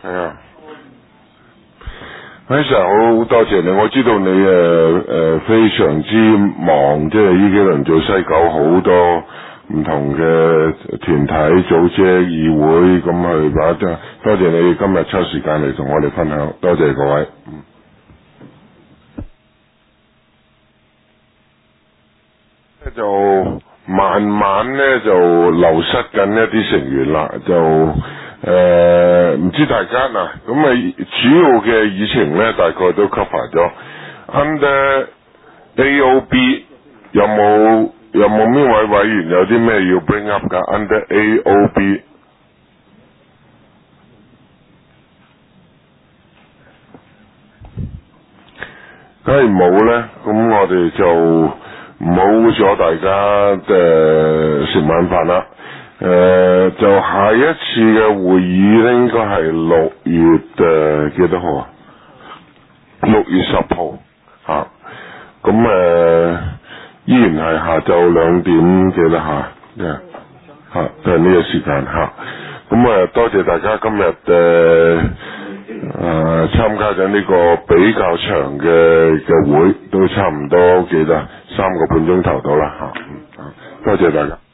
係啊。喺時候好多謝你，我知道你非常之忙，即係呢幾輪做西九好多唔同嘅團體組織議會咁去把多謝你今日抽時間嚟同我哋分享，多謝各位。就慢慢咧就流失緊一啲成員啦，就唔知大家嗱，咁主要嘅議程咧大概都 cover 咗。Under AOB 有冇邊位委員有啲咩要 bring up 噶 ？Under AOB 梗係冇咧，咁我哋就唔好阻大家食晚飯啦。就下一次嘅會議咧，應該係6月幾多號啊？6月10號嚇。咁依然係下晝2點幾啦嚇，嚇就係呢個時間嚇。咁多謝大家今日參加咗呢個比較長嘅會，都差唔多幾多3個半鐘頭到啦嚇。多謝大家。